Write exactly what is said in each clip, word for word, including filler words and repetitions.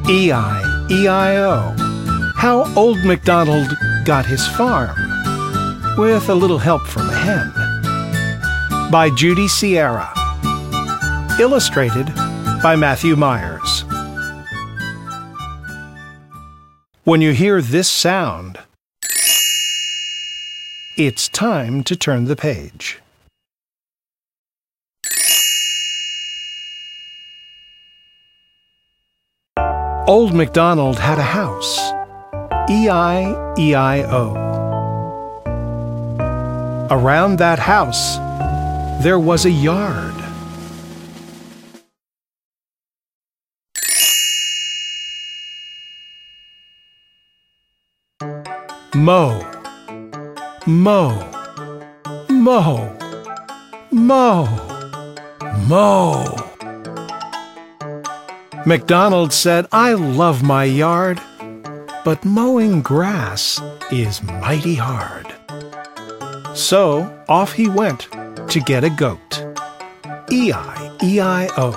E I E I O. How Old MacDonald Got His Farm, with a little help from a hen. By Judy Sierra. Illustrated by Matthew Myers. When you hear this sound, it's time to turn the page. Old MacDonald had a house. E I E I O. Around that house, there was a yard. Mow, mow, mow, mow, mow. MacDonald said, "I love my yard, but mowing grass is mighty hard." So off he went to get a goat. E I E I O.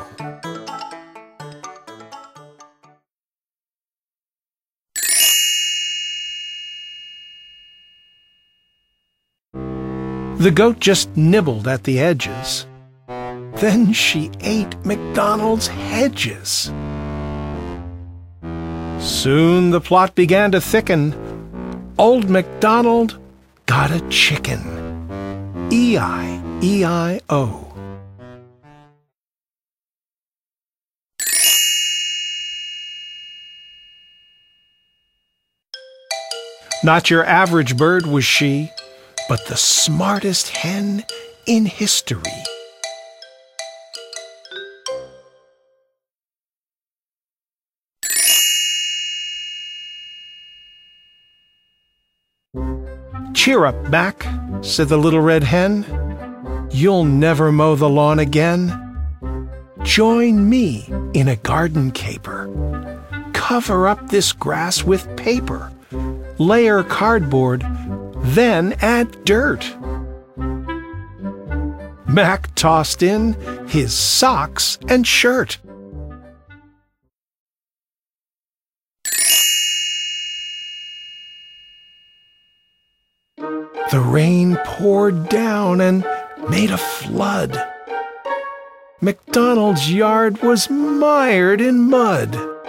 The goat just nibbled at the edges. Then she ate MacDonald's hedges. Soon the plot began to thicken. Old MacDonald got a chicken. E I E I O. Not your average bird was she, but the smartest hen in history. "Cheer up, Mac," said the little red hen. "You'll never mow the lawn again. Join me in a garden caper. Cover up this grass with paper. Layer cardboard, then add dirt." Mac tossed in his socks and shirt. The rain poured down and made a flood. MacDonald's yard was mired in mud.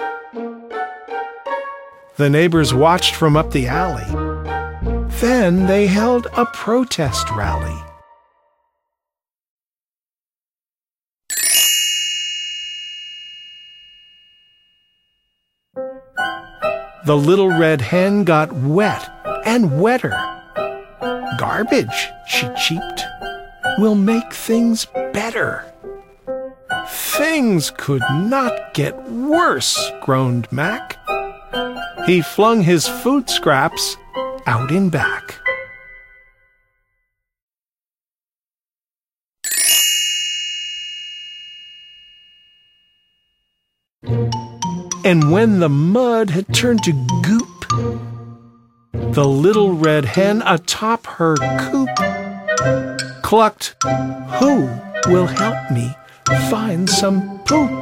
The neighbors watched from up the alley. Then they held a protest rally. The little red hen got wet and wetter. "Garbage," she cheeped, "will make things better." "Things could not get worse," groaned Mac. He flung his food scraps out in back. And when the mud had turned to goop, the little red hen atop her coop clucked, "Who will help me find some poop?"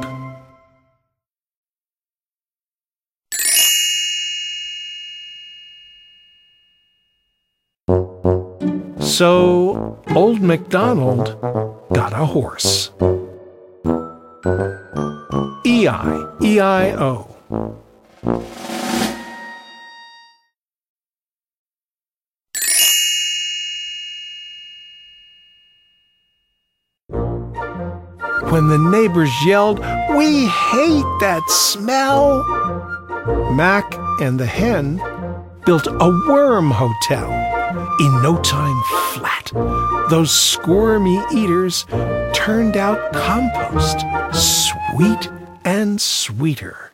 So Old MacDonald got a horse. E I E I O. When the neighbors yelled, "We hate that smell!" Mac and the hen built a worm hotel. In no time flat, those squirmy eaters turned out compost, sweet and sweeter.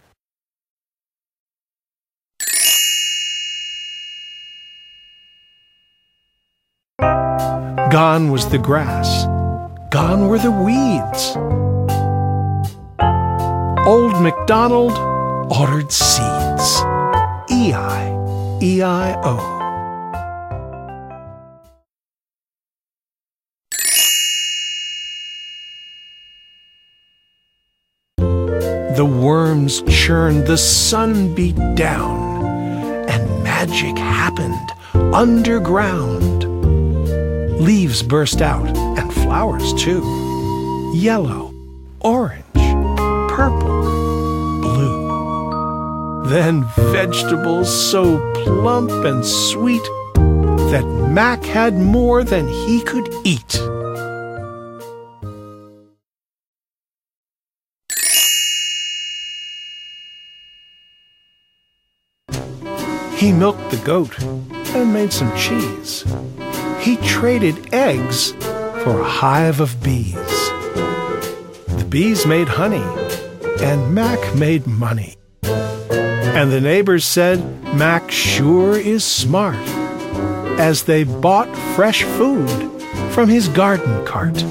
Gone was the grass, gone were the weeds. Old MacDonald ordered seeds. E I E I O. The worms churned, the sun beat down, and magic happened underground. Leaves burst out, and flowers too. Yellow, orange, purple, blue. Then vegetables so plump and sweet that Mac had more than he could eat. He milked the goat and made some cheese. He traded eggs for a hive of bees. The bees made honey, and Mac made money. And the neighbors said Mac sure is smart, as they bought fresh food from his garden cart.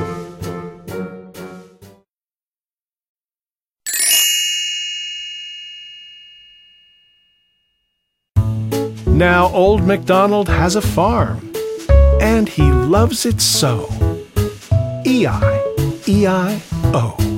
Now old MacDonald has a farm, and he loves it so. E I E I O